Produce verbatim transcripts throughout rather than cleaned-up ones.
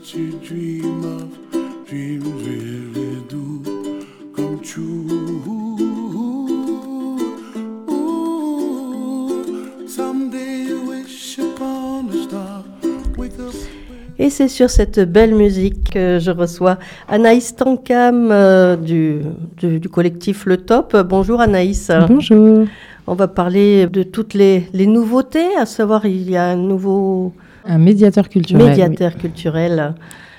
To dream of dreams really do come true. Ooh, someday you wish upon a star, wake up. Et c'est sur cette belle musique que je reçois Anaïs Tankam euh, du, du, du collectif Le Top. Bonjour Anaïs. Bonjour. On va parler de toutes les, les nouveautés, à savoir il y a un nouveau... Un médiateur culturel. Médiateur oui. culturel.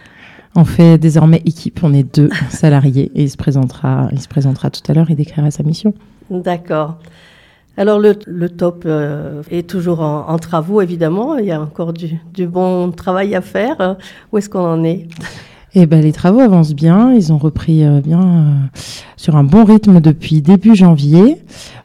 On fait désormais équipe, on est deux salariés et il se présentera, il se présentera tout à l'heure et décrira sa mission. D'accord. Alors le, le Top euh, est toujours en, en travaux évidemment, il y a encore du, du bon travail à faire. Où est-ce qu'on en est ? Eh ben, les travaux avancent bien, ils ont repris euh, bien euh, sur un bon rythme depuis début janvier.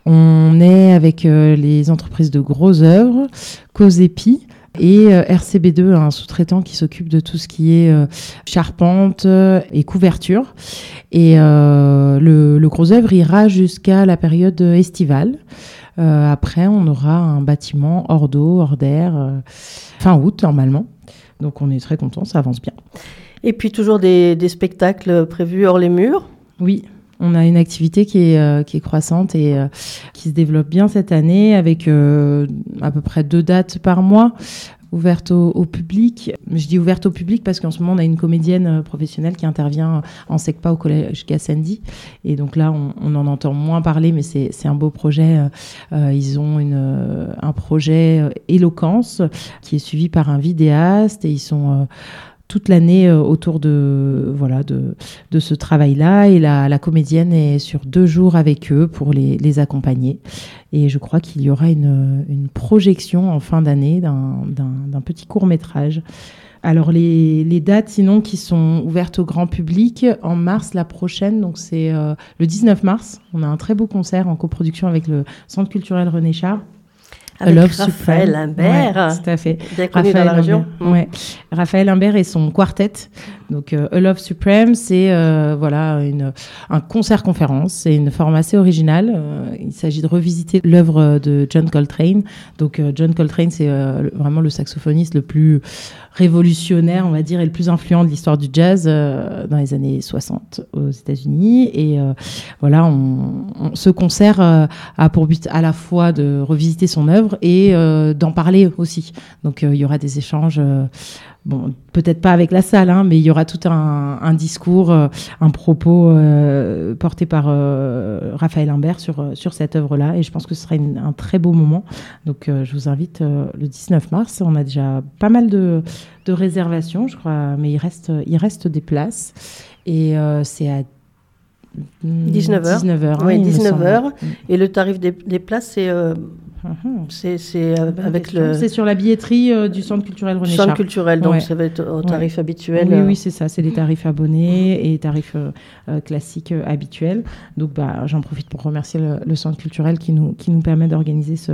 On est avec euh, les entreprises de Gros Œuvres, Cosepi, et euh, R C B deux, un sous-traitant qui s'occupe de tout ce qui est euh, charpente euh, et couverture. Et euh, le, le Gros Œuvre ira jusqu'à la période estivale. Euh, après, on aura un bâtiment hors d'eau, hors d'air, euh, fin août normalement. Donc on est très contents, ça avance bien. Et puis toujours des, des spectacles prévus hors les murs ? Oui. On a une activité qui est, euh, qui est croissante et euh, qui se développe bien cette année avec euh, à peu près deux dates par mois ouvertes au, au public. Je dis ouvertes au public parce qu'en ce moment, on a une comédienne professionnelle qui intervient en SECPA au collège Gassendi. Et donc là, on, on en entend moins parler, mais c'est, c'est un beau projet. Euh, ils ont une, un projet Éloquence qui est suivi par un vidéaste et ils sont... Euh, toute l'année euh, autour de, voilà, de, de ce travail-là. Et la, la comédienne est sur deux jours avec eux pour les, les accompagner. Et je crois qu'il y aura une, une projection en fin d'année d'un, d'un, d'un petit court-métrage. Alors, les, les dates, sinon, qui sont ouvertes au grand public, en mars, la prochaine, donc c'est euh, le dix-neuf mars. On a un très beau concert en coproduction avec le Centre culturel René Char. Avec Raphaël Imbert, ouais, tout à fait. Bien connu dans la région. Mmh. Ouais. Raphaël Imbert et son quartet. Donc, euh, A Love Supreme, c'est euh, voilà une un concert-conférence. C'est une forme assez originale. Euh, il s'agit de revisiter l'œuvre de John Coltrane. Donc, euh, John Coltrane, c'est euh, vraiment le saxophoniste le plus révolutionnaire, on va dire, et le plus influent de l'histoire du jazz euh, dans les années soixante aux États-Unis. Et euh, voilà, on, on, ce concert euh, a pour but à la fois de revisiter son œuvre et euh, d'en parler aussi. Donc, euh, il y aura des échanges... Euh, Bon, peut-être pas avec la salle, hein, mais il y aura tout un, un discours, euh, un propos euh, porté par euh, Raphaël Imbert sur, sur cette œuvre-là. Et je pense que ce sera une, un très beau moment. Donc, euh, je vous invite euh, le dix-neuf mars. On a déjà pas mal de, de réservations, je crois, mais il reste, il reste des places. Et euh, c'est à dix-neuf heures. dix-neuf heures, Oui, hein, dix-neuf heures. Et le tarif des, des places, c'est... Euh... Mmh. C'est, c'est, euh, avec le... c'est sur la billetterie euh, du Centre culturel René Char. Centre culturel, donc ouais. ça va être au tarif ouais. habituel. Oui, oui, c'est ça. C'est les tarifs abonnés et tarifs euh, euh, classiques euh, habituels. Donc, bah, j'en profite pour remercier le, le Centre culturel qui nous, qui nous permet d'organiser ce,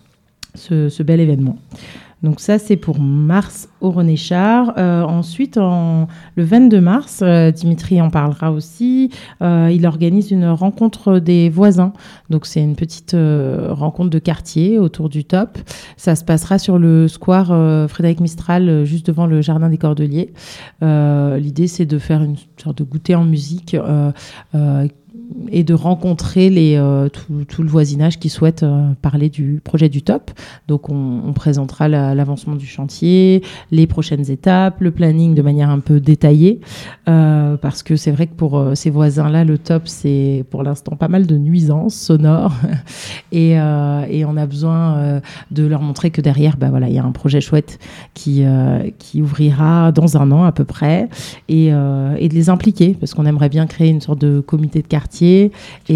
ce, ce bel événement. Donc ça, c'est pour mars au René Char. Euh, ensuite, en, le vingt-deux mars, euh, Dimitri en parlera aussi, euh, il organise une rencontre des voisins. Donc c'est une petite euh, rencontre de quartier autour du Top. Ça se passera sur le square euh, Frédéric Mistral, juste devant le Jardin des Cordeliers. Euh, l'idée, c'est de faire une sorte de goûter en musique euh, euh, et de rencontrer les, euh, tout, tout le voisinage qui souhaite euh, parler du projet du Top. Donc, on, on présentera la, l'avancement du chantier, les prochaines étapes, le planning de manière un peu détaillée, euh, parce que c'est vrai que pour euh, ces voisins-là, le Top, c'est pour l'instant pas mal de nuisances sonores et, euh, et on a besoin euh, de leur montrer que derrière, bah, voilà, il y a un projet chouette qui, euh, qui ouvrira dans un an à peu près et, euh, et de les impliquer, parce qu'on aimerait bien créer une sorte de comité de quartier et,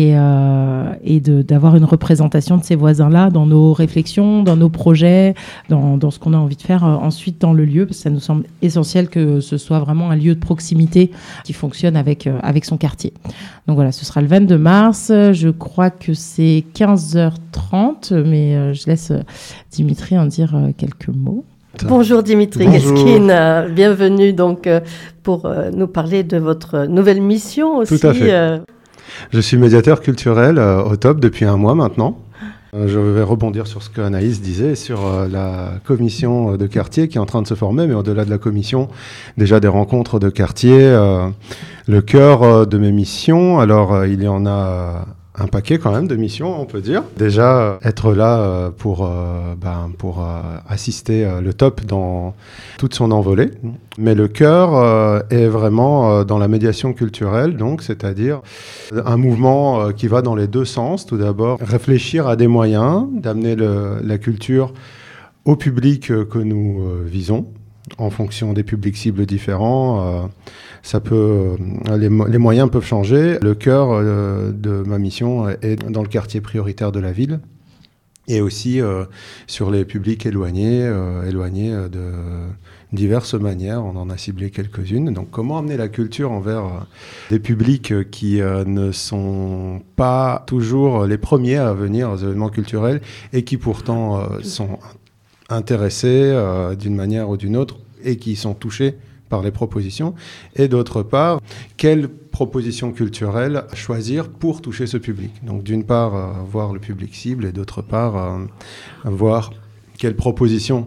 euh, et de, d'avoir une représentation de ces voisins-là dans nos réflexions, dans nos projets, dans, dans ce qu'on a envie de faire euh, ensuite dans le lieu, parce que ça nous semble essentiel que ce soit vraiment un lieu de proximité qui fonctionne avec, euh, avec son quartier. Donc voilà, ce sera le vingt-deux mars, je crois que c'est quinze heures trente, mais euh, je laisse euh, Dimitri en dire euh, quelques mots. Bonjour Dimitri Gaskin, euh, bienvenue donc euh, pour euh, nous parler de votre nouvelle mission aussi. Tout à fait. Euh... Je suis médiateur culturel euh, au Top depuis un mois maintenant. Je vais rebondir sur ce qu'Anaïs disait, sur la commission de quartier qui est en train de se former, mais au-delà de la commission, déjà des rencontres de quartier. Euh, le cœur de mes missions, alors il y en a un paquet quand même de missions, on peut dire. Déjà, être là pour, euh, ben, pour euh, assister euh, le top dans toute son envolée. Mais le cœur euh, est vraiment euh, dans la médiation culturelle, donc, c'est-à-dire un mouvement euh, qui va dans les deux sens. Tout d'abord, réfléchir à des moyens d'amener le, la culture au public que nous euh, visons, en fonction des publics cibles différents. Euh, ça peut, les, les moyens peuvent changer. Le cœur euh, de ma mission est dans le quartier prioritaire de la ville et aussi euh, sur les publics éloignés, euh, éloignés de diverses manières. On en a ciblé quelques-unes. Donc, comment amener la culture envers euh, des publics qui euh, ne sont pas toujours les premiers à venir aux événements culturels et qui pourtant euh, sont intéressés euh, d'une manière ou d'une autre et qui sont touchés par les propositions, et d'autre part, quelles propositions culturelles choisir pour toucher ce public. Donc d'une part, euh, voir le public cible, et d'autre part, euh, voir quelles propositions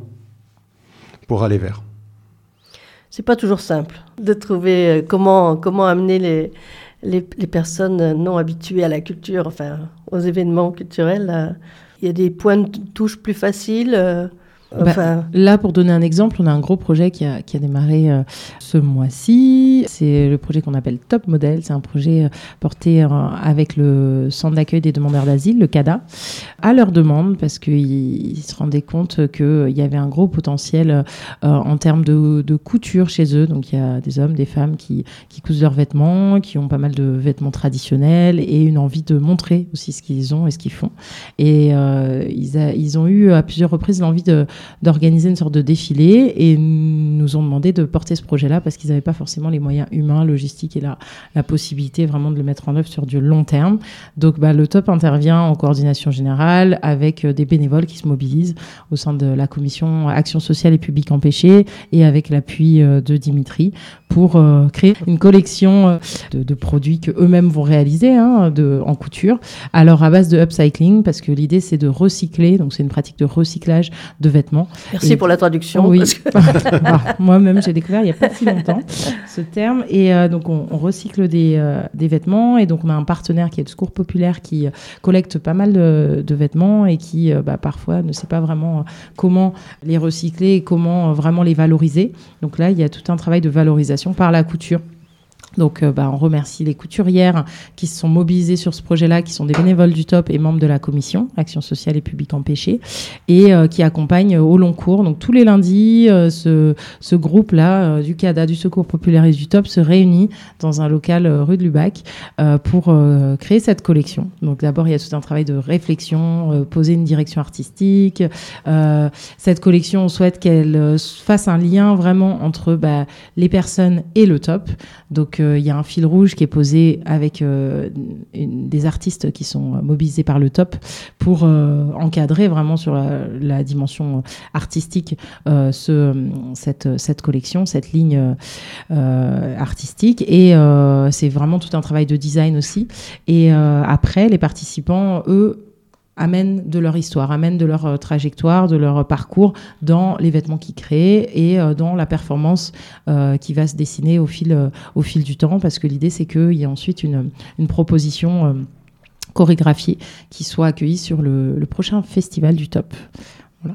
pour aller vers. C'est pas toujours simple de trouver comment, comment amener les, les, les personnes non habituées à la culture, enfin aux événements culturels. Il y a des points de touche plus faciles. Euh, Enfin... Bah, là, pour donner un exemple, on a un gros projet qui a, qui a démarré euh, ce mois-ci. C'est le projet qu'on appelle Top Model. C'est un projet euh, porté euh, avec le Centre d'accueil des demandeurs d'asile, le C A D A, à leur demande, parce qu'ils se rendaient compte qu'il euh, y avait un gros potentiel euh, en termes de, de couture chez eux. Donc, il y a des hommes, des femmes qui, qui cousent leurs vêtements, qui ont pas mal de vêtements traditionnels et une envie de montrer aussi ce qu'ils ont et ce qu'ils font. Et euh, ils, a, ils ont eu à plusieurs reprises l'envie de d'organiser une sorte de défilé et nous ont demandé de porter ce projet-là parce qu'ils n'avaient pas forcément les moyens humains, logistiques et la, la possibilité vraiment de le mettre en œuvre sur du long terme. Donc bah, le Top intervient en coordination générale avec des bénévoles qui se mobilisent au sein de la commission Action sociale et public empêché et avec l'appui de Dimitri pour euh, créer une collection de, de produits qu'eux-mêmes vont réaliser hein, de, en couture. Alors à base de upcycling parce que l'idée c'est de recycler, donc c'est une pratique de recyclage de vêtements. Merci et... pour la traduction. Oui. Parce que... Alors, moi-même, j'ai découvert il n'y a pas si longtemps ce terme. Et euh, donc, on, on recycle des, euh, des vêtements. Et donc, on a un partenaire qui est le Secours Populaire qui euh, collecte pas mal de, de vêtements et qui, euh, bah, parfois, ne sait pas vraiment euh, comment les recycler et comment euh, vraiment les valoriser. Donc là, il y a tout un travail de valorisation par la couture. Donc, euh, bah, on remercie les couturières qui se sont mobilisées sur ce projet-là, qui sont des bénévoles du Top et membres de la commission Action sociale et public empêché, et euh, qui accompagnent au long cours. Donc, tous les lundis, euh, ce, ce groupe-là euh, du C A D A, du Secours Populaire et du Top se réunit dans un local euh, rue de Lubac euh, pour euh, créer cette collection. Donc, d'abord, il y a tout un travail de réflexion, euh, poser une direction artistique. Euh, cette collection, on souhaite qu'elle euh, fasse un lien vraiment entre bah, les personnes et le Top. Donc, il euh, y a un fil rouge qui est posé avec euh, une, des artistes qui sont mobilisés par le Top pour euh, encadrer vraiment sur la, la dimension artistique euh, ce, cette, cette collection, cette ligne euh, artistique. Et euh, c'est vraiment tout un travail de design aussi. Et euh, après, les participants, eux, amènent de leur histoire, amènent de leur euh, trajectoire, de leur euh, parcours dans les vêtements qu'ils créent et euh, dans la performance euh, qui va se dessiner au fil, euh, au fil du temps, parce que l'idée, c'est qu'il y ait ensuite une, une proposition euh, chorégraphiée qui soit accueillie sur le, le prochain festival du Top. Voilà.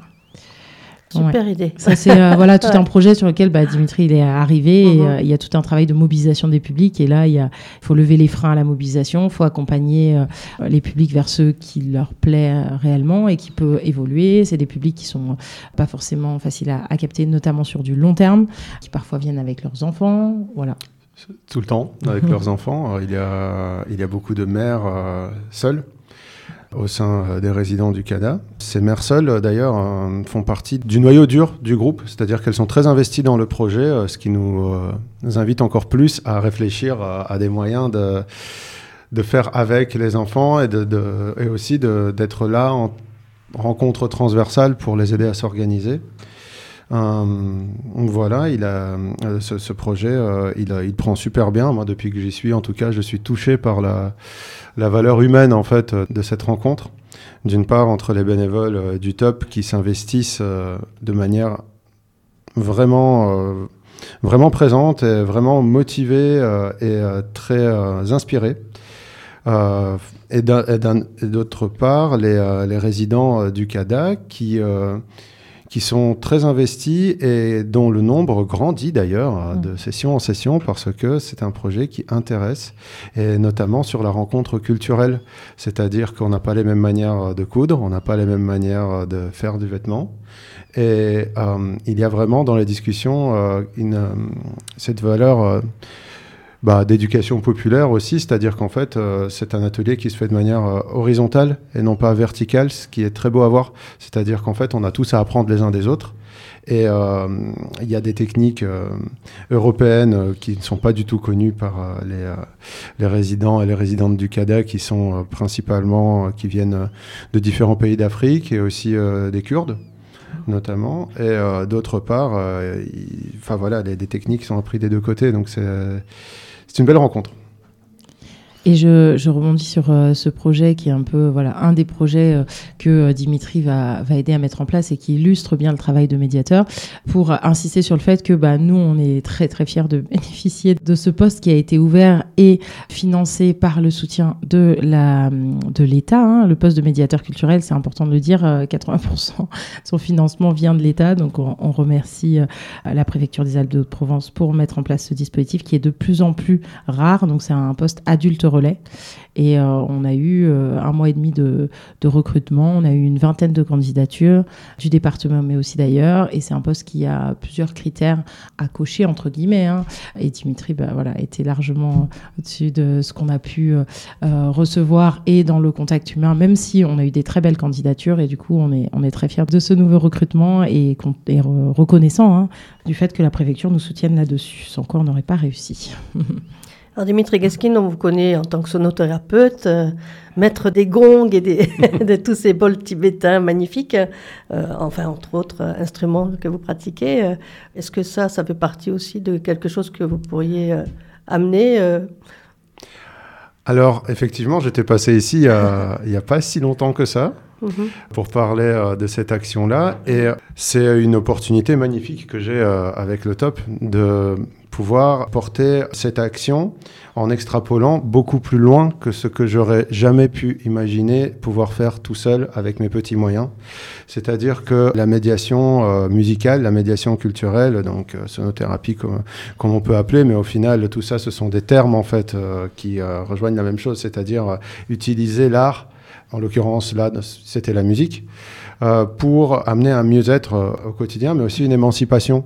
Super ouais. idée. Ça, c'est euh, voilà, tout ouais. un projet sur lequel bah, Dimitri il est arrivé. Mm-hmm. Et, euh, il y a tout un travail de mobilisation des publics. Et là, il faut lever les freins à la mobilisation. Il faut accompagner euh, les publics vers ceux qui leur plaît euh, réellement et qui peuvent évoluer. C'est des publics qui sont euh, pas forcément faciles à, à capter, notamment sur du long terme, qui parfois viennent avec leurs enfants. Voilà. Tout le temps, avec mmh. leurs enfants. Il y a, il y a beaucoup de mères euh, seules au sein des résidents du C A D A. Ces mères seules, d'ailleurs, euh, font partie du noyau dur du groupe, c'est-à-dire qu'elles sont très investies dans le projet, euh, ce qui nous, euh, nous invite encore plus à réfléchir à, à des moyens de, de faire avec les enfants et, de, de, et aussi de, d'être là en rencontre transversale pour les aider à s'organiser. Euh, voilà, il a, euh, ce, ce projet, euh, il, a, il prend super bien. Moi, depuis que j'y suis, en tout cas, je suis touché par la, la valeur humaine en fait de cette rencontre. d'une part entre les bénévoles euh, du Top qui s'investissent euh, de manière vraiment, euh, vraiment présente et vraiment motivée euh, et euh, très euh, inspirée. Euh, et, d'un, et, d'un, et d'autre part, les, euh, les résidents euh, du C A D A qui, euh, qui sont très investis et dont le nombre grandit d'ailleurs mmh. de session en session parce que c'est un projet qui intéresse, et notamment sur la rencontre culturelle. C'est-à-dire qu'on n'a pas les mêmes manières de coudre, on n'a pas les mêmes manières de faire du vêtement. Et euh, il y a vraiment dans les discussions euh, une, euh, cette valeur... Euh, Bah, d'éducation populaire aussi, c'est-à-dire qu'en fait, euh, c'est un atelier qui se fait de manière euh, horizontale et non pas verticale, ce qui est très beau à voir. C'est-à-dire qu'en fait, on a tous à apprendre les uns des autres. Et il euh, y a des techniques euh, européennes euh, qui ne sont pas du tout connues par euh, les, euh, les résidents et les résidentes du C A D A, qui sont euh, principalement, euh, qui viennent euh, de différents pays d'Afrique et aussi euh, des Kurdes notamment, et euh, d'autre part, euh, enfin voilà, les, des techniques sont apprises des deux côtés, donc c'est, c'est une belle rencontre. Et je, je rebondis sur euh, ce projet qui est un peu voilà, un des projets euh, que euh, Dimitri va, va aider à mettre en place et qui illustre bien le travail de médiateur, pour euh, insister sur le fait que bah, nous, on est très très fiers de bénéficier de ce poste qui a été ouvert et financé par le soutien de, la, de l'État. Hein. Le poste de médiateur culturel, c'est important de le dire, euh, quatre-vingts pour cent de son financement vient de l'État. Donc on, on remercie euh, la préfecture des Alpes de Haute-Provence pour mettre en place ce dispositif qui est de plus en plus rare. Donc c'est un poste adulte relais. Et euh, on a eu euh, un mois et demi de, de recrutement, on a eu une vingtaine de candidatures du département mais aussi d'ailleurs, et c'est un poste qui a plusieurs critères à cocher entre guillemets, hein. Et Dimitri bah, voilà, était largement au-dessus de ce qu'on a pu euh, recevoir et dans le contact humain, même si on a eu des très belles candidatures, et du coup on est, on est très fiers de ce nouveau recrutement et, et reconnaissant hein, du fait que la préfecture nous soutienne là-dessus, sans quoi on n'aurait pas réussi. Alors Dimitri Guesquin, on vous connaît en tant que sonothérapeute, euh, maître des gongs et des de tous ces bols tibétains magnifiques, euh, enfin entre autres euh, instruments que vous pratiquez. Euh, est-ce que ça, ça fait partie aussi de quelque chose que vous pourriez euh, amener euh... Alors effectivement, j'étais passé ici euh, il n'y a pas si longtemps que ça. Mmh. Pour parler euh, de cette action-là, et euh, c'est une opportunité magnifique que j'ai euh, avec le Top de pouvoir porter cette action en extrapolant beaucoup plus loin que ce que j'aurais jamais pu imaginer pouvoir faire tout seul avec mes petits moyens. C'est-à-dire que la médiation euh, musicale, la médiation culturelle, donc euh, sonothérapie comme, comme on peut appeler, mais au final tout ça ce sont des termes en fait euh, qui euh, rejoignent la même chose, c'est-à-dire euh, utiliser l'art. En l'occurrence, là, c'était la musique, euh, pour amener un mieux-être euh, au quotidien, mais aussi une émancipation,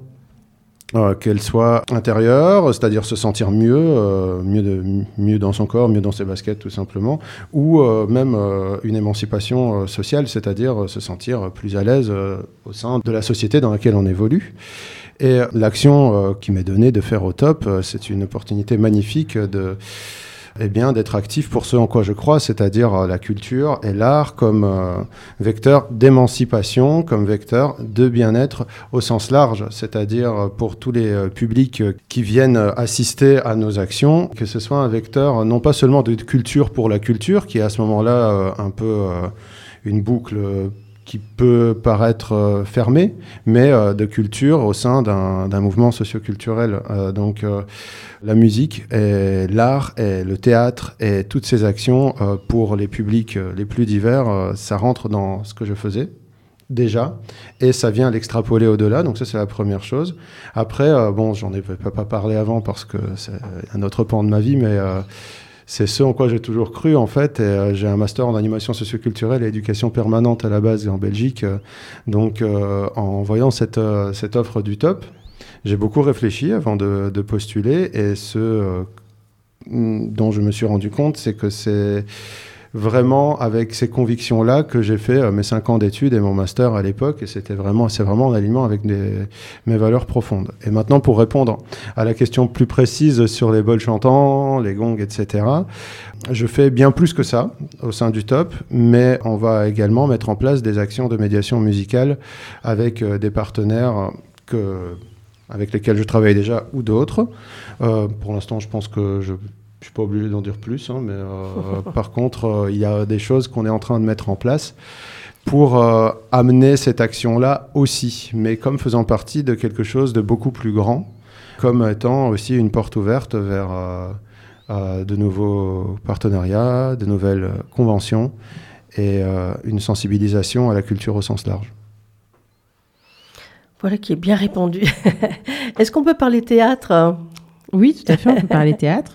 euh, qu'elle soit intérieure, c'est-à-dire se sentir mieux, euh, mieux, de, mieux dans son corps, mieux dans ses baskets, tout simplement, ou euh, même euh, une émancipation euh, sociale, c'est-à-dire euh, se sentir plus à l'aise euh, au sein de la société dans laquelle on évolue. Et l'action euh, qui m'est donnée de faire au Top, euh, c'est une opportunité magnifique de... Eh bien, d'être actif pour ce en quoi je crois, c'est-à-dire euh, la culture et l'art comme euh, vecteur d'émancipation, comme vecteur de bien-être au sens large, c'est-à-dire euh, pour tous les euh, publics euh, qui viennent euh, assister à nos actions, que ce soit un vecteur euh, non pas seulement de culture pour la culture, qui est à ce moment-là euh, un peu euh, une boucle euh, qui peut paraître euh, fermée, mais euh, de culture au sein d'un, d'un mouvement socioculturel. Euh, donc euh, la musique et l'art et le théâtre et toutes ces actions euh, pour les publics euh, les plus divers, euh, ça rentre dans ce que je faisais déjà, et ça vient l'extrapoler au-delà, donc ça c'est la première chose. Après, euh, bon, j'en ai pas, pas parlé avant parce que c'est un autre pan de ma vie, mais... Euh, c'est ce en quoi j'ai toujours cru, en fait. Et, euh, j'ai un master en animation socioculturelle et éducation permanente à la base en Belgique. Euh, donc, euh, en voyant cette, euh, cette offre du Top, j'ai beaucoup réfléchi avant de, de postuler. Et ce euh, dont je me suis rendu compte, c'est que c'est vraiment avec ces convictions-là que j'ai fait euh, mes cinq ans d'études et mon master à l'époque, et c'était vraiment, c'est vraiment en alignement avec des, mes valeurs profondes. Et maintenant, pour répondre à la question plus précise sur les bols chantants, les gongs, et cetera, je fais bien plus que ça au sein du Top, mais on va également mettre en place des actions de médiation musicale avec euh, des partenaires que, avec lesquels je travaille déjà ou d'autres. Euh, pour l'instant, je pense que je Je ne suis pas obligé d'en dire plus, hein, mais euh, par contre, il euh, y a des choses qu'on est en train de mettre en place pour euh, amener cette action-là aussi, mais comme faisant partie de quelque chose de beaucoup plus grand, comme étant aussi une porte ouverte vers euh, euh, de nouveaux partenariats, de nouvelles conventions et euh, une sensibilisation à la culture au sens large. Voilà qui est bien répondu. Est-ce qu'on peut parler théâtre ? Oui, tout à fait, on peut parler théâtre.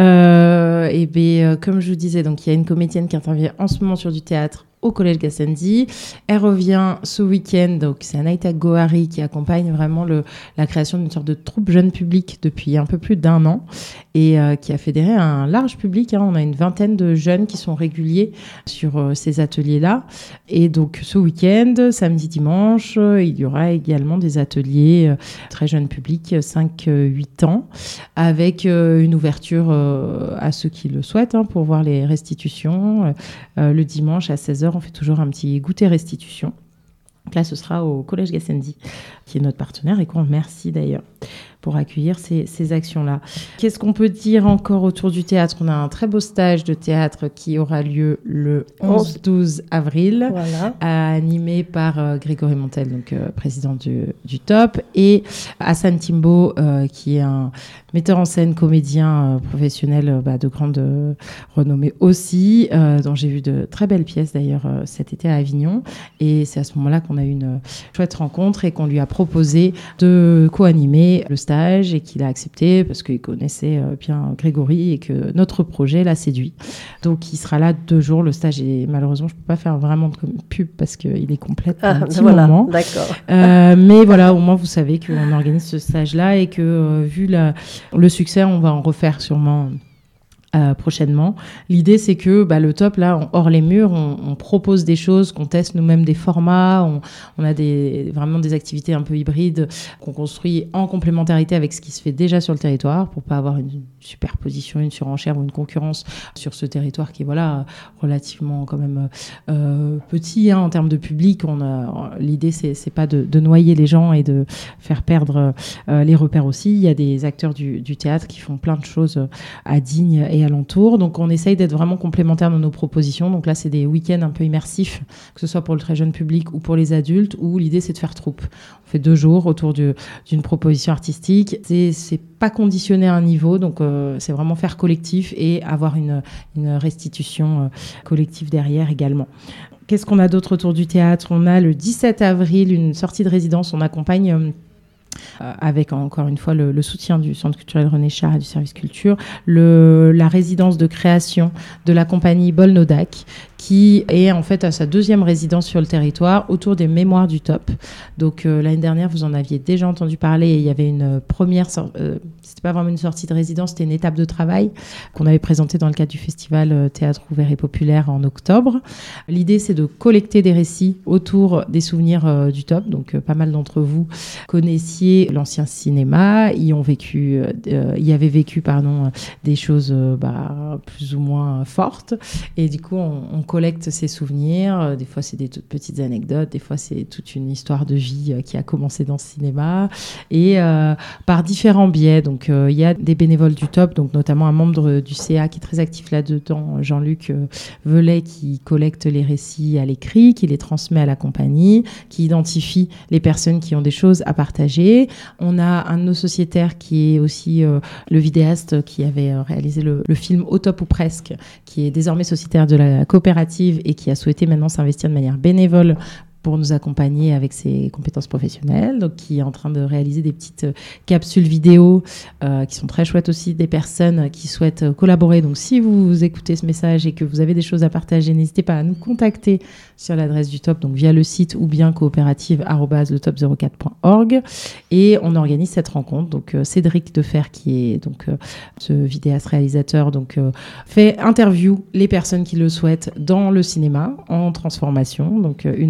Euh, et bien, comme je vous disais, donc il y a une comédienne qui intervient en ce moment sur du théâtre au Collège Gassendi. Elle revient ce week-end, donc c'est Anaïta Gohari qui accompagne vraiment le, la création d'une sorte de troupe jeune public depuis un peu plus d'un an et euh, qui a fédéré un large public. Hein. On a une vingtaine de jeunes qui sont réguliers sur euh, ces ateliers-là. Et donc ce week-end, samedi, dimanche, euh, il y aura également des ateliers euh, très jeunes publics, cinq huit ans, avec euh, une ouverture euh, à ceux qui le souhaitent hein, pour voir les restitutions. Euh, le dimanche à seize heures, on fait toujours un petit goûter restitution. Donc là, ce sera au Collège Gassendi, qui est notre partenaire et qu'on remercie d'ailleurs pour accueillir ces, ces actions-là. Qu'est-ce qu'on peut dire encore autour du théâtre ? On a un très beau stage de théâtre qui aura lieu le onze douze avril, voilà. animé par euh, Grégory Montel, donc euh, président du, du T O P, et Hassan Timbo, euh, qui est un metteur en scène, comédien euh, professionnel euh, bah, de grande euh, renommée aussi, euh, dont j'ai vu de très belles pièces d'ailleurs euh, cet été à Avignon. Et c'est à ce moment-là qu'on a eu une euh, chouette rencontre et qu'on lui a proposé de co-animer le stage et qu'il a accepté parce qu'il connaissait euh, bien Grégory et que notre projet l'a séduit. Donc il sera là deux jours. Le stage est malheureusement, je ne peux pas faire vraiment de pub parce qu'il est complet pour ah, un petit voilà, moment. D'accord. Euh, mais voilà, au moins vous savez qu'on organise ce stage-là et que euh, vu la, le succès, on va en refaire sûrement Euh, prochainement. L'idée, c'est que bah, le T O P, là, on, hors les murs, on, on propose des choses, qu'on teste nous-mêmes des formats, on, on a des, vraiment des activités un peu hybrides qu'on construit en complémentarité avec ce qui se fait déjà sur le territoire pour pas avoir une superposition, une surenchère ou une concurrence sur ce territoire qui est voilà, relativement quand même euh, petit hein, en termes de public. On a, l'idée, c'est, c'est pas de, de noyer les gens et de faire perdre euh, les repères aussi. Il y a des acteurs du, du théâtre qui font plein de choses à Digne et alentour. Donc, on essaye d'être vraiment complémentaires dans nos propositions. Donc là, c'est des week-ends un peu immersifs, que ce soit pour le très jeune public ou pour les adultes, où l'idée, c'est de faire troupe. On fait deux jours autour de, d'une proposition artistique. C'est, c'est pas conditionné à un niveau, donc euh, c'est vraiment faire collectif et avoir une, une restitution euh, collective derrière également. Qu'est-ce qu'on a d'autre autour du théâtre ? On a le dix-sept avril une sortie de résidence. On accompagne... Euh, Euh, avec encore une fois le, le soutien du Centre culturel René Char et du service culture, le, la résidence de création de la compagnie Bolnodac, qui est en fait à sa deuxième résidence sur le territoire autour des mémoires du T O P. Donc euh, l'année dernière, vous en aviez déjà entendu parler et il y avait une première, sor- euh, c'était pas vraiment une sortie de résidence, c'était une étape de travail qu'on avait présentée dans le cadre du festival euh, Théâtre ouvert et populaire en octobre. L'idée, c'est de collecter des récits autour des souvenirs euh, du T O P. Donc euh, pas mal d'entre vous connaissiez l'ancien cinéma, y ont vécu, euh, y avaient vécu pardon, des choses euh, bah, plus ou moins fortes. Et du coup, on, on collecte ces souvenirs. Des fois, c'est des toutes petites anecdotes. Des fois, c'est toute une histoire de vie euh, qui a commencé dans le cinéma. Et euh, par différents biais. Donc, il euh, y a des bénévoles du T O P, donc notamment un membre du C A qui est très actif là-dedans, Jean-Luc euh, Velay, qui collecte les récits à l'écrit, qui les transmet à la compagnie, qui identifie les personnes qui ont des choses à partager. On a un de nos sociétaires qui est aussi euh, le vidéaste qui avait euh, réalisé le, le film Au Top ou Presque, qui est désormais sociétaire de la coopérative et qui a souhaité maintenant s'investir de manière bénévole pour nous accompagner avec ses compétences professionnelles, donc qui est en train de réaliser des petites capsules vidéo euh, qui sont très chouettes aussi, des personnes qui souhaitent collaborer. Donc si vous écoutez ce message et que vous avez des choses à partager, n'hésitez pas à nous contacter sur l'adresse du T O P, donc via le site ou bien coopérative arobase le top zéro quatre point org, et on organise cette rencontre. Donc euh, Cédric Defer, qui est donc euh, ce vidéaste réalisateur, donc euh, fait interview les personnes qui le souhaitent dans le cinéma en transformation, donc euh, une après l'autre.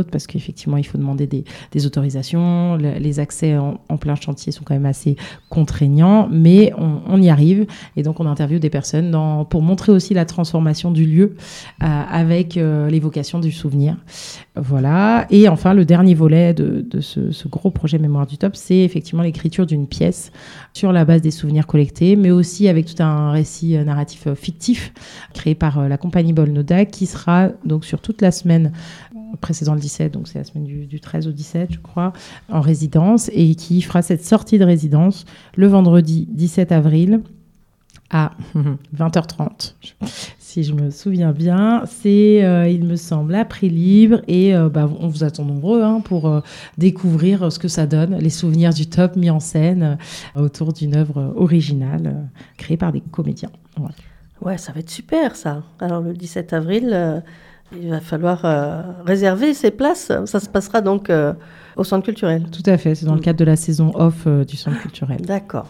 autres, parce qu'effectivement, il faut demander des, des autorisations. Le, les accès en, en plein chantier sont quand même assez contraignants, mais on, on y arrive. Et donc, on interviewe des personnes dans, pour montrer aussi la transformation du lieu euh, avec euh, l'évocation du souvenir. Voilà. Et enfin, le dernier volet de, de ce, ce gros projet Mémoire du Top, c'est effectivement l'écriture d'une pièce sur la base des souvenirs collectés, mais aussi avec tout un récit narratif fictif créé par la compagnie Bolnoda, qui sera donc sur toute la semaine précédant le dix-sept, donc c'est la semaine du, du treize au dix-sept, je crois, en résidence, et qui fera cette sortie de résidence le vendredi dix-sept avril à vingt heures trente. Si je me souviens bien, c'est, euh, il me semble, à prix libre. Et euh, bah, on vous attend nombreux hein, pour euh, découvrir ce que ça donne, les souvenirs du top mis en scène euh, autour d'une œuvre originale euh, créée par des comédiens. Voilà. Ouais, ça va être super, ça. Alors, le dix-sept avril, euh, il va falloir euh, réserver ses places. Ça se passera donc euh, au Centre culturel. Tout à fait, c'est dans le cadre de la saison off euh, du Centre culturel. D'accord.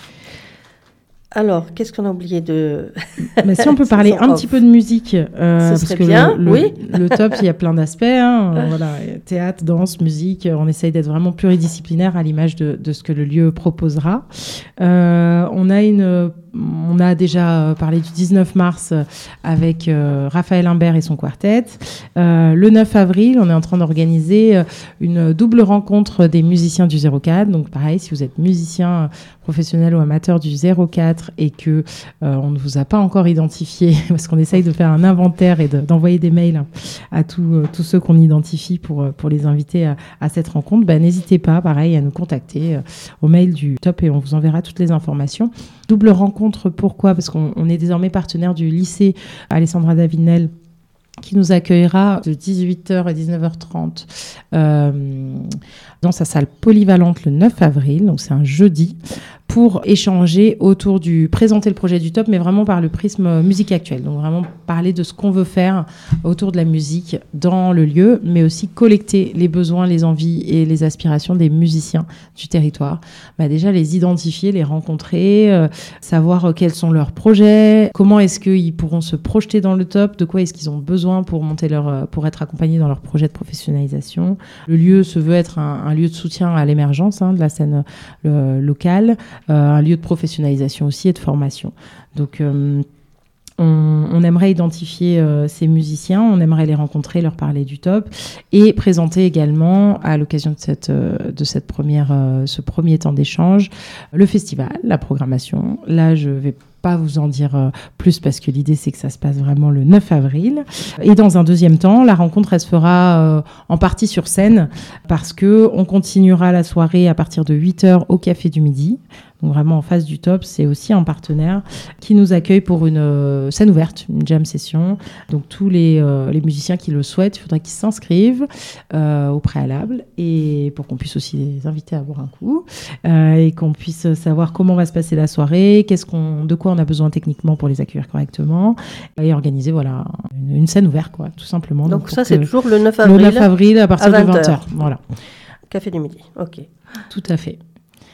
Alors, qu'est-ce qu'on a oublié de... Mais si on peut parler un off. petit peu de musique, euh, Ce parce que bien, le, le, oui. le top, il y a plein d'aspects, hein, voilà, théâtre, danse, musique, on essaye d'être vraiment pluridisciplinaire à l'image de, de ce que le lieu proposera. Euh, on a une... On a déjà parlé du dix-neuf mars avec euh, Raphaël Imbert et son quartet. Euh, le neuf avril, on est en train d'organiser une double rencontre des musiciens du zéro quatre. Donc pareil, si vous êtes musicien professionnel ou amateur du zéro quatre et que euh, on ne vous a pas encore identifié, parce qu'on essaye de faire un inventaire et de, d'envoyer des mails à tous euh, tous ceux qu'on identifie pour, pour les inviter à, à cette rencontre, bah, n'hésitez pas, pareil, à nous contacter euh, au mail du top et on vous enverra toutes les informations. Double rencontre, pourquoi ? Parce qu'on on est désormais partenaire du lycée Alessandra Davinel, qui nous accueillera de dix-huit heures à dix-neuf heures trente euh, dans sa salle polyvalente le neuf avril, donc c'est un jeudi, pour échanger autour du... présenter le projet du top, mais vraiment par le prisme musique actuelle. Donc vraiment parler de ce qu'on veut faire autour de la musique dans le lieu, mais aussi collecter les besoins, les envies et les aspirations des musiciens du territoire. Bah déjà les identifier, les rencontrer, euh, savoir euh, quels sont leurs projets, comment est-ce qu'ils pourront se projeter dans le top, de quoi est-ce qu'ils ont besoin pour monter leur, euh, pour être accompagnés dans leur projet de professionnalisation. Le lieu se veut être un, un lieu de soutien à l'émergence hein, de la scène euh, locale. Euh, un lieu de professionnalisation aussi et de formation. Donc, euh, on, on aimerait identifier euh, ces musiciens, on aimerait les rencontrer, leur parler du top et présenter également, à l'occasion de cette, euh, de cette première, euh, ce premier temps d'échange, le festival, la programmation. Là, je vais pas vous en dire euh, plus parce que l'idée c'est que ça se passe vraiment le neuf avril. Et dans un deuxième temps, la rencontre elle se fera euh, en partie sur scène parce que on continuera la soirée à partir de huit heures au Café du Midi. Donc vraiment en face du top, c'est aussi un partenaire qui nous accueille pour une euh, scène ouverte, une jam session. Donc tous les, euh, les musiciens qui le souhaitent, il faudra qu'ils s'inscrivent euh, au préalable et pour qu'on puisse aussi les inviter à boire un coup euh, et qu'on puisse savoir comment va se passer la soirée, qu'est-ce qu'on, de quoi on a besoin techniquement pour les accueillir correctement et organiser voilà une, une scène ouverte quoi, tout simplement. Donc, Donc ça c'est toujours le neuf avril. Le neuf avril à partir à de vingt heures. Voilà. Café du Midi. Ok. Tout à fait.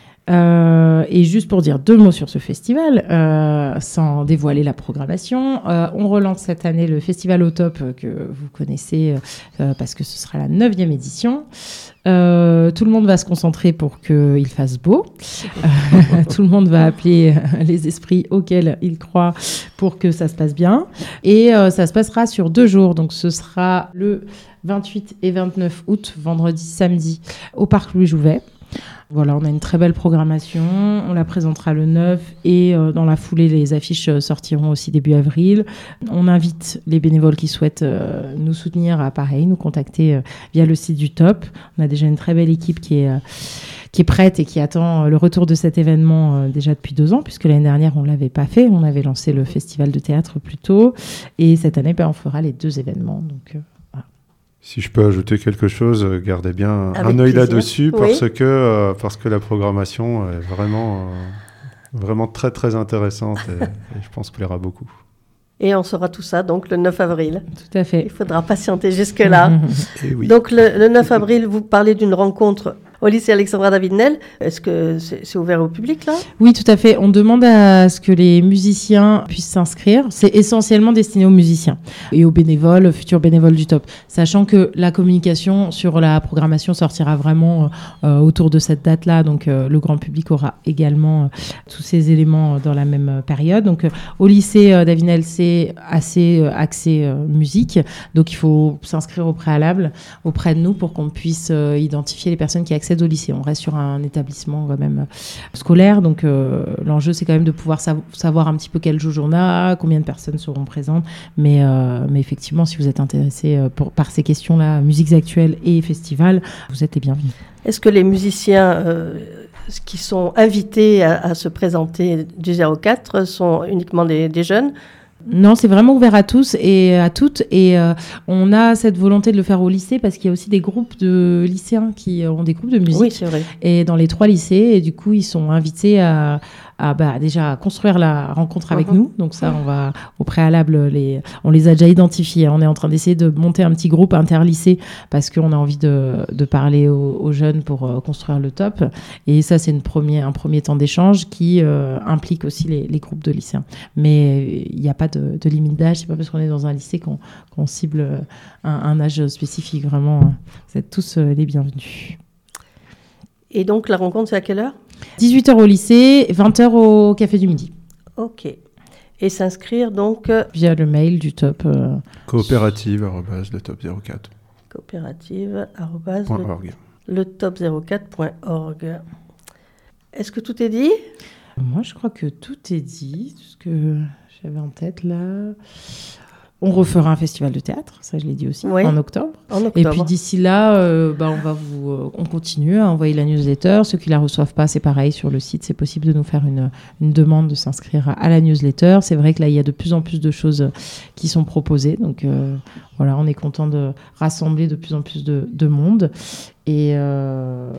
Euh, et juste pour dire deux mots sur ce festival, euh, sans dévoiler la programmation, euh, on relance cette année le festival au top euh, que vous connaissez euh, parce que ce sera la neuvième édition. Euh, tout le monde va se concentrer pour qu'il fasse beau. Euh, tout le monde va appeler les esprits auxquels il croit pour que ça se passe bien. Et euh, ça se passera sur deux jours. Donc ce sera le vingt-huit et vingt-neuf août, vendredi, samedi, au Parc Louis Jouvet. Voilà, on a une très belle programmation, on la présentera le neuf et euh, dans la foulée, les affiches euh, sortiront aussi début avril. On invite les bénévoles qui souhaitent euh, nous soutenir à pareil, nous contacter euh, via le site du top. On a déjà une très belle équipe qui est, euh, qui est prête et qui attend euh, le retour de cet événement euh, déjà depuis deux ans, puisque l'année dernière, on ne l'avait pas fait. On avait lancé le festival de théâtre plus tôt et cette année, ben, on fera les deux événements. Donc, euh, Si je peux ajouter quelque chose, gardez bien Avec un œil plaisir. là-dessus Oui. parce que euh, parce que la programmation est vraiment euh, vraiment très très intéressante et, et je pense qu'elle plaira beaucoup. Et on saura tout ça donc le neuf avril. tout à fait. Il faudra patienter jusque-là. Et oui. Donc le, le neuf avril, vous parlez d'une rencontre au lycée Alexandra David-Nel. Est-ce que c'est, c'est ouvert au public, là ? Oui, tout à fait. On demande à ce que les musiciens puissent s'inscrire. C'est essentiellement destiné aux musiciens et aux bénévoles, aux futurs bénévoles du Top. Sachant que la communication sur la programmation sortira vraiment euh, autour de cette date-là. Donc, euh, le grand public aura également euh, tous ces éléments dans la même période. Donc, euh, au lycée euh, David-Nel, c'est assez euh, axé euh, musique. Donc, il faut s'inscrire au préalable auprès de nous pour qu'on puisse euh, identifier les personnes qui accèdent au lycée. On reste sur un établissement quand même scolaire, donc euh, l'enjeu c'est quand même de pouvoir sav- savoir un petit peu quel jour on a, combien de personnes seront présentes, mais, euh, mais effectivement si vous êtes intéressé euh, pour, par ces questions-là, musiques actuelles et festivals, vous êtes les bienvenus. Est-ce que les musiciens euh, qui sont invités à, à se présenter du zéro quatre sont uniquement des, des jeunes ? Non, c'est vraiment ouvert à tous et à toutes. Et euh, on a cette volonté de le faire au lycée parce qu'il y a aussi des groupes de lycéens qui ont des groupes de musique. Oui, c'est vrai. Et dans les trois lycées, et du coup, ils sont invités à, à bah, déjà construire la rencontre avec uh-huh. nous. Donc ça, on va au préalable, les, on les a déjà identifiés. On est en train d'essayer de monter un petit groupe interlycée parce qu'on a envie de, de parler aux, aux jeunes pour euh, construire le Top. Et ça, c'est une première, un premier temps d'échange qui euh, implique aussi les, les groupes de lycéens. Mais il n'y a pas de, de limite d'âge. C'est pas parce qu'on est dans un lycée qu'on, qu'on cible un, un âge spécifique. Vraiment, vous êtes tous les bienvenus. Et donc, la rencontre, c'est à quelle heure ? dix-huit heures au lycée, vingt heures au Café du Midi. Ok. Et s'inscrire donc euh... via le mail du Top. Euh... Coopérative arobase le top zéro quatre. Coopérative arobase le, le top zéro quatre point org. Est-ce que tout est dit ? Moi, je crois que tout est dit. Ce que j'avais en tête là. On refera un festival de théâtre, ça je l'ai dit aussi, oui. en octobre. En octobre. Et puis d'ici là, euh, bah, on va vous, euh, on continue à envoyer la newsletter. Ceux qui la reçoivent pas, c'est pareil sur le site, c'est possible de nous faire une, une demande de s'inscrire à la newsletter. C'est vrai que là, il y a de plus en plus de choses qui sont proposées, donc euh, voilà, on est content de rassembler de plus en plus de, de monde. Et euh,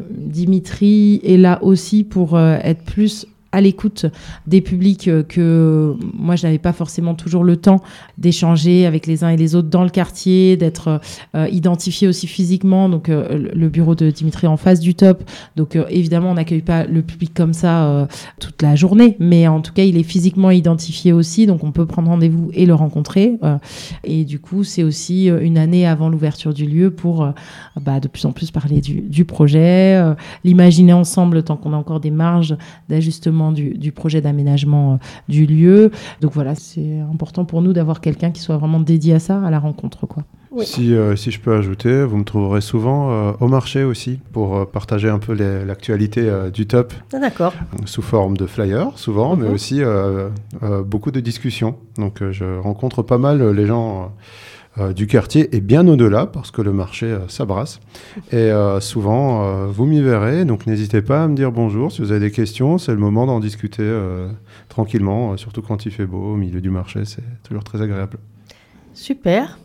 Dimitri est là aussi pour euh, être plus à l'écoute des publics que moi, je n'avais pas forcément toujours le temps d'échanger avec les uns et les autres dans le quartier, d'être euh, identifié aussi physiquement. Donc, euh, le bureau de Dimitri en face du Top. Donc, euh, évidemment, on n'accueille pas le public comme ça euh, toute la journée, mais en tout cas, il est physiquement identifié aussi. Donc, on peut prendre rendez-vous et le rencontrer. Euh, et du coup, c'est aussi une année avant l'ouverture du lieu pour euh, bah, de plus en plus parler du, du projet, euh, l'imaginer ensemble tant qu'on a encore des marges d'ajustement Du, du projet d'aménagement euh, du lieu. Donc voilà, c'est important pour nous d'avoir quelqu'un qui soit vraiment dédié à ça, à la rencontre, quoi. Oui. Si, euh, si je peux ajouter, vous me trouverez souvent euh, au marché aussi pour euh, partager un peu les, l'actualité euh, du Top. Ah, d'accord. Sous forme de flyers, souvent, mm-hmm. mais aussi euh, euh, beaucoup de discussions. Donc euh, je rencontre pas mal les gens Euh, du quartier et bien au-delà parce que le marché euh, s'abrace et euh, souvent euh, vous m'y verrez, donc n'hésitez pas à me dire bonjour si vous avez des questions, c'est le moment d'en discuter euh, tranquillement, euh, surtout quand il fait beau au milieu du marché, c'est toujours très agréable. Super.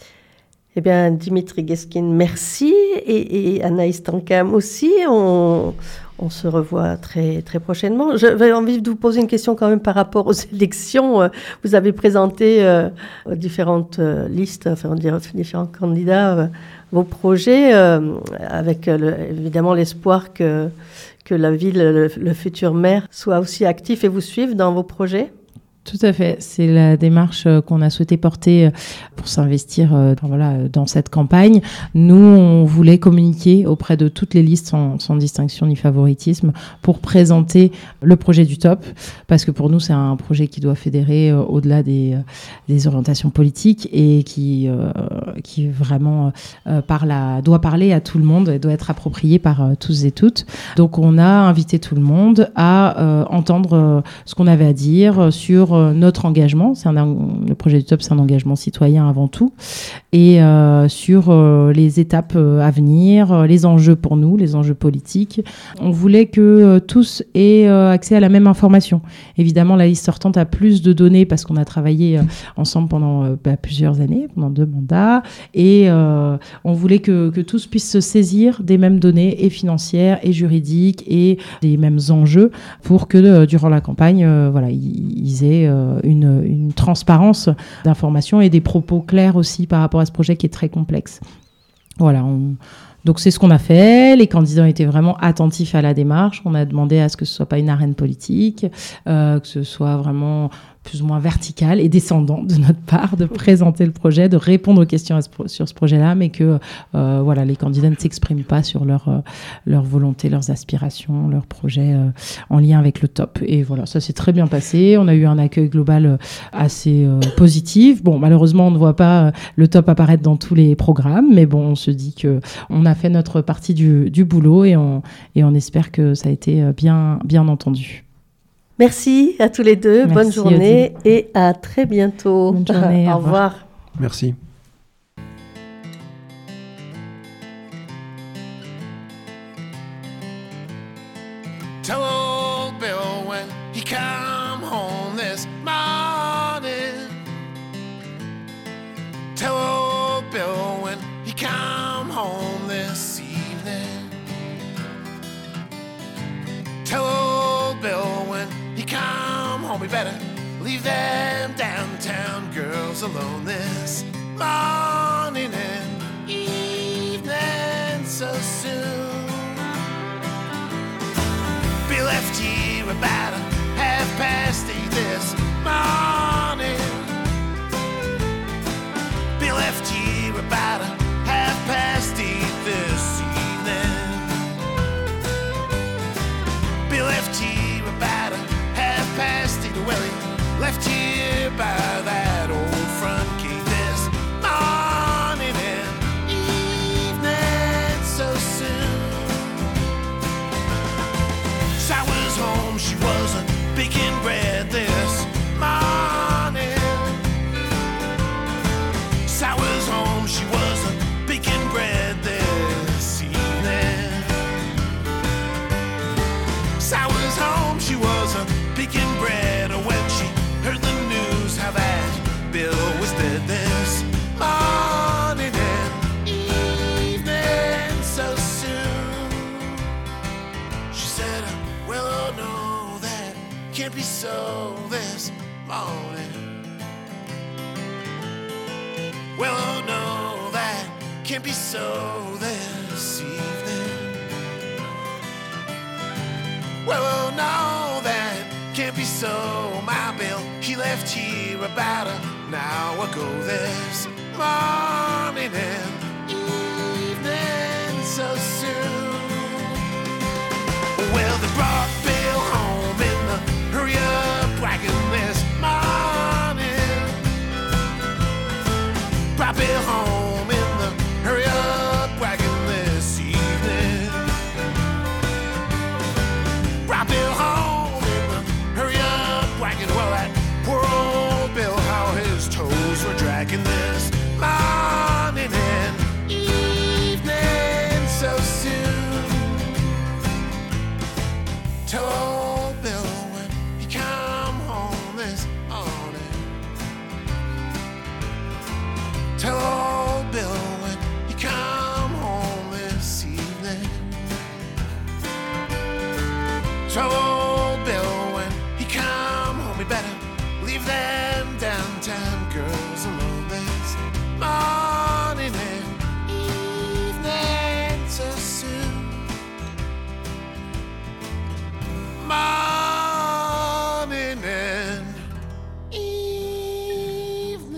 Eh bien, Dimitri Guesquin, merci, et, et Anaïs Tankam aussi. On, on se revoit très, très prochainement. J'avais envie de vous poser une question quand même par rapport aux élections. Vous avez présenté euh, différentes euh, listes, enfin, on dirait différents candidats, euh, vos projets, euh, avec euh, le, évidemment l'espoir que, que la ville, le, le futur maire, soit aussi actif et vous suive dans vos projets. Tout à fait. C'est la démarche qu'on a souhaité porter pour s'investir enfin, voilà, dans cette campagne. Nous, on voulait communiquer auprès de toutes les listes sans, sans distinction ni favoritisme pour présenter le projet du Top. Parce que pour nous, c'est un projet qui doit fédérer euh, au-delà des, des orientations politiques et qui, euh, qui vraiment euh, parle à, doit parler à tout le monde et doit être approprié par euh, tous et toutes. Donc, on a invité tout le monde à euh, entendre euh, ce qu'on avait à dire sur notre engagement. C'est un, le projet du Top, c'est un engagement citoyen avant tout, et euh, sur euh, les étapes euh, à venir, euh, les enjeux pour nous, les enjeux politiques. On voulait que euh, tous aient euh, accès à la même information. Évidemment, la liste sortante a plus de données parce qu'on a travaillé euh, ensemble pendant euh, bah, plusieurs années, pendant deux mandats, et euh, on voulait que, que tous puissent se saisir des mêmes données, et financières, et juridiques, et des mêmes enjeux, pour que euh, durant la campagne, euh, voilà, ils aient Une, une transparence d'informations et des propos clairs aussi par rapport à ce projet qui est très complexe. Voilà, on, Donc c'est ce qu'on a fait. Les candidats étaient vraiment attentifs à la démarche. On a demandé à ce que ce soit pas une arène politique, euh, que ce soit vraiment plus ou moins vertical et descendant de notre part, de présenter le projet, de répondre aux questions à ce pro- sur ce projet-là, mais que euh, voilà, les candidats ne s'expriment pas sur leur, euh, leur volonté, leurs aspirations, leurs projets euh, en lien avec le top. Et voilà, ça s'est très bien passé. On a eu un accueil global euh, assez euh, positif. Bon, malheureusement, on ne voit pas euh, le top apparaître dans tous les programmes, mais bon, on se dit que on a fait notre partie du, du boulot et on, et on espère que ça a été bien, bien entendu. Merci à tous les deux. Merci, bonne journée Odile. et à très bientôt. Bonne journée, Au au revoir. revoir. Merci. Tell old Bill when he come home this morning. Tell old Bill when he come home this evening. Tell old Bill when he come home we better leave them downtown girls alone this morning and evening so soon. Be left here about a half past eight this morning. Be left here about a half past eight this evening. Be left here about a half past eight. Well, he left here by that old front gate this morning and evening so soon. So I was home, she wasn't baking bread this morning. So I was home, she wasn't baking bread this evening. So I was home, she wasn't baking bread when she heard the news how that Bill was dead this morning and evening so soon. She said, well, oh no, that can't be so this morning. Well, oh no, that can't be so this evening. Well, oh no, that can't be so. My Bill, he left here about an hour ago this morning and evening so soon. Well, they brought Bill home in the hurry-up wagon this morning. Brought Bill home in the hurry-up wagon this evening. Brought Bill home in the hurry-up wagon. Well, that poor old Bill, how his toes were dragging this morning and evening so soon. Tell old Bill when he come home this morning. Tell old Bill when he come home this evening. Tell old Bill when he come home we better leave them downtown girls alone this morning and evening so soon. Morning and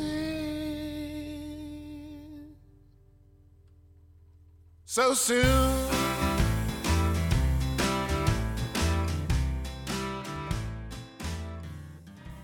evening so soon.